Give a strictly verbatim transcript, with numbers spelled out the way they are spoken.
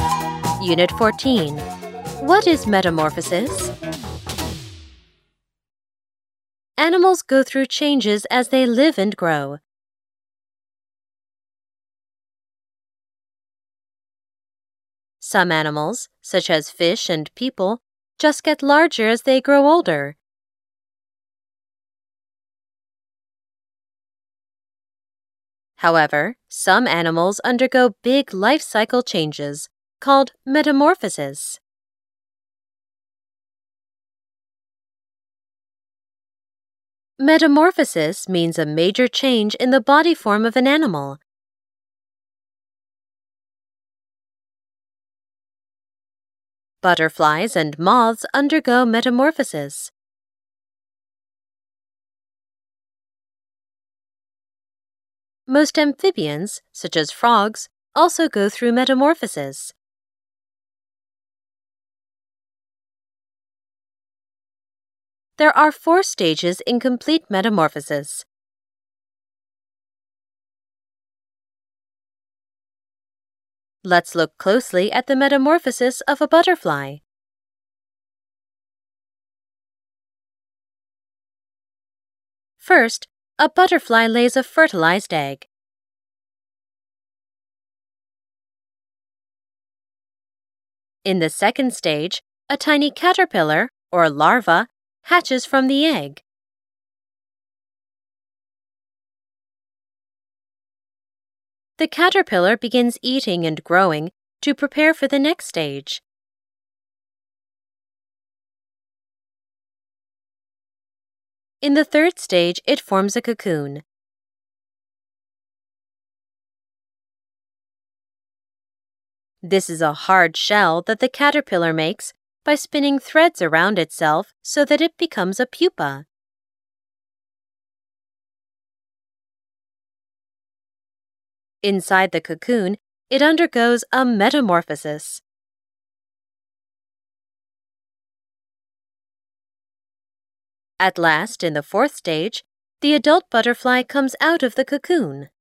Unit fourteen. What is metamorphosis? Animals go through changes as they live and grow. Some animals, such as fish and people, just get larger as they grow older. However, some animals undergo big life cycle changes, called metamorphosis. Metamorphosis means a major change in the body form of an animal. Butterflies and moths undergo metamorphosis. Most amphibians, such as frogs, also go through metamorphosis. There are four stages in complete metamorphosis. Let's look closely at the metamorphosis of a butterfly. First, a butterfly lays a fertilized egg. In the second stage, a tiny caterpillar, or larva, hatches from the egg. The caterpillar begins eating and growing to prepare for the next stage. In the third stage, it forms a cocoon. This is a hard shell that the caterpillar makes by spinning threads around itself so that it becomes a pupa. Inside the cocoon, it undergoes a metamorphosis. At last, in the fourth stage, the adult butterfly comes out of the cocoon.